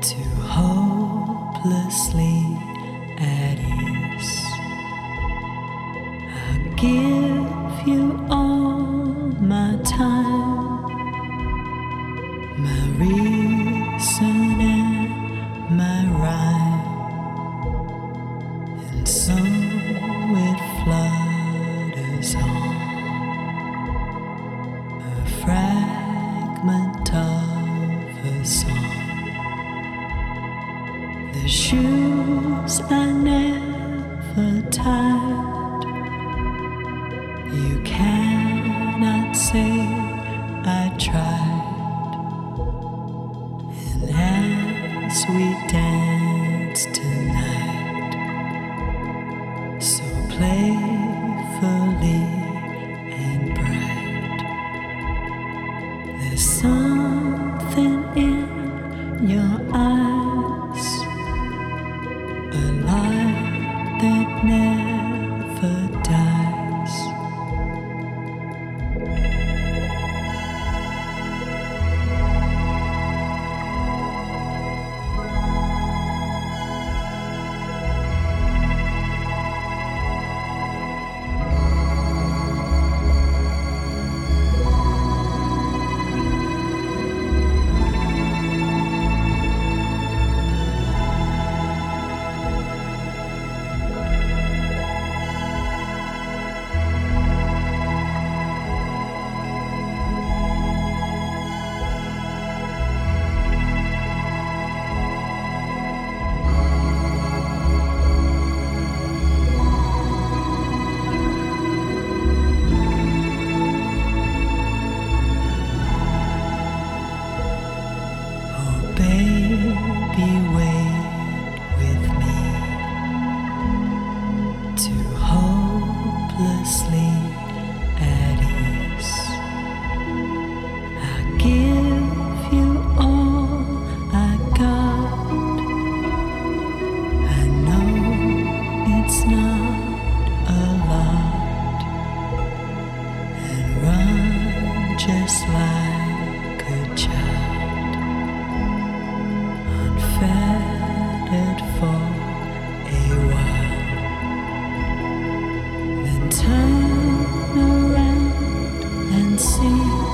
too hopelessly at ease. I give you all my time, my reason and my rhyme, and so it flutters on, a fragment of a song. The shoes I never tied, you cannot say I tried. And as we dance tonight, so playfully and bright, there's something in your eyes, a light that never dies. Baby, wait with me, too hopelessly at ease. I give you all I got. I know it's not a lot, and run just like a child, unfettered for a while, then turn around and see